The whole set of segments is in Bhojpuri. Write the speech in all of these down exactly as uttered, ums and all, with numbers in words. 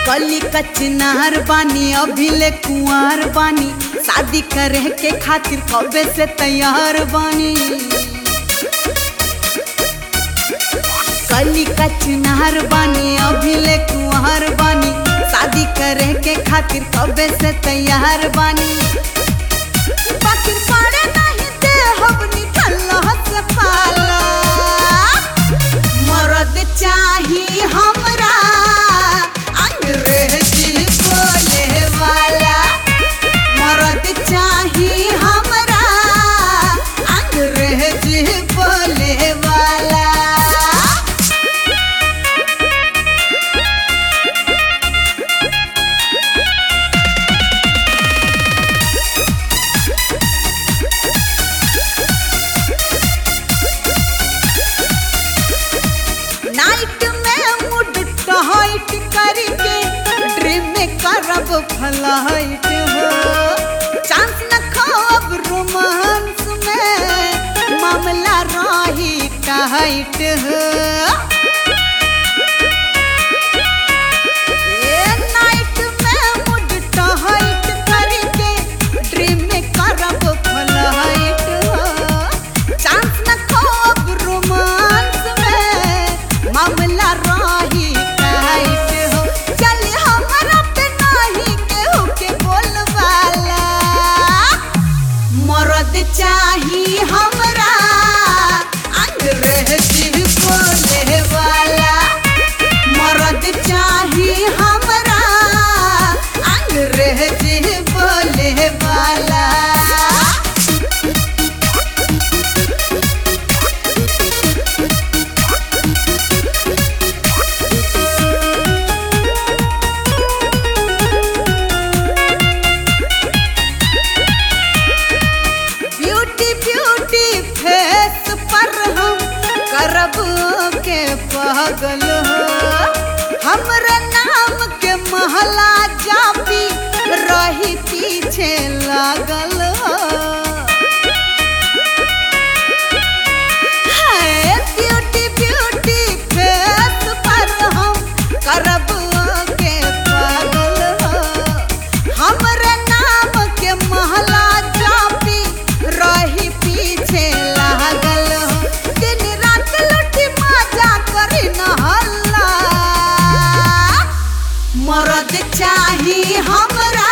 कली कचनार बानी अभिले कुंवार बानी शादी करे के खातिर कबे से तैयार बानी। कली कचनार बानी अभिले कुंवार बानी शादी करे के खातिर कबे से तैयार बानी। बाकी पड़े नहीं दे हबनी ठल्ला से पाला मर्द चाही हमरा अंग्रेजी बोले वाला। मर्द चाही हमरा अंग्रेजी बोले वाला। नाइट में मूड टहाइट करके ड्रीम में करब फ्लाइट हो। चांस न खाब रोमांस में मामला रही टाइट हो। नाइट में मूड टहाइट करके ड्रीम में करब फ्लाइट हो। चांस न खाब रोमांस में मामला रही टाइट हो। चल हमरा पे नहीं केहू के बोलवाला। मर्द चाही हमरा अंग्रेजी बोले वाला। मर्द चाही हमरा अंग्रेजी बोले वाला। ब्यूटी ब्यूटी फेस पर हम करब के पागल हो। हमरा नाम के महला जापी रही पीछे लागल हो। है ब्यूटी ब्यूटी फेस पर हम करब के पागल हो। हमरा नाम के महला जापी रही पीछे लागल हो। दिन रात लुटी मजा करी न हल्ला। मर्द चाही हमरा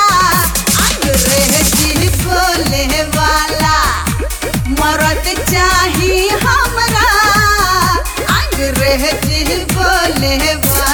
अंग्रेजी बोले वाला। मर्द चाही हमरा अंग्रेजी बोले वाला।